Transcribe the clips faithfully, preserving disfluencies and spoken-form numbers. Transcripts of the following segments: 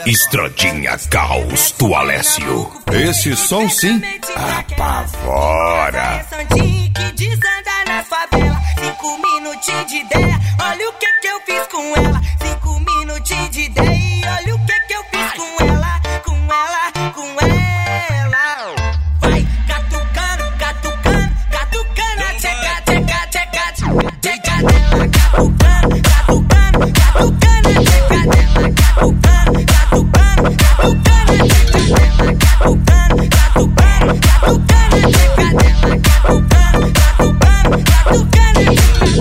Estradinha Caos do Alessio. Esse som sim apavora. Que desanda na favela. Cinco minutinhos de ideia. Olha o que que eu fiz com ela. Cinco minutinhos de ideia. E olha o que que eu fiz com ela. Com ela, com ela. Vai catucando, catucando, catucando. Tcheca, tcheca, tcheca, tcheca dela. Catucando, catucando, catucando. Tcheca dela. Catucando, catucando, catucando. Tcheca dela. Catucando, catucando, catucando. Tcheca dela. Catucando, catucando, catucando.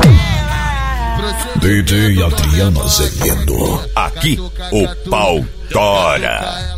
D J Adriano Azevedo. Aqui o pau tora.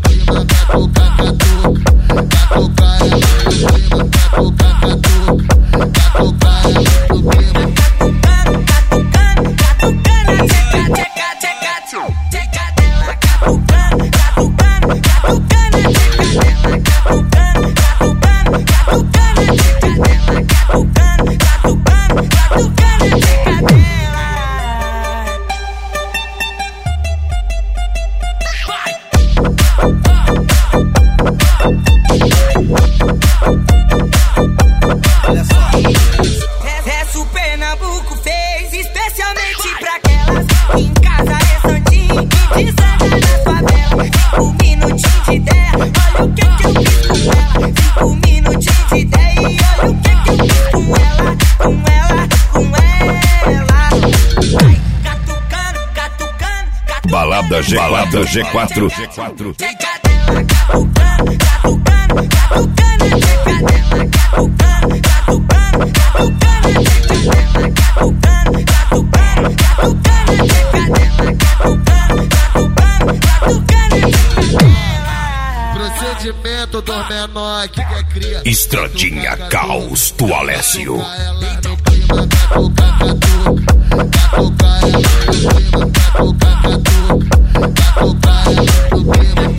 Resto Pernambuco fez especialmente pra aquelas que em casa é santinho, que desanda na favela. Cinco minutinhos de ideia, olha o que que eu fiz com ela. Cinco minutinhos de ideia e olha o que que eu fiz com ela. Com ela, com ela. Vai catucando, catucando, catucando. Balada G, balada G quatro. Tcheca dela, catucando, catucando, catucando. Tcheca dela, catucando, catucando, catucando. Tcheca dela, catucando, catucando, catucando. Tcheca dela, catucando, catucando, catucando. Tcheca dela. Procedimento do menor que quer criar. Estradinha Caos do Alessio. Catuca, catuca, catuca, catuca, catuca, catuca, catuca,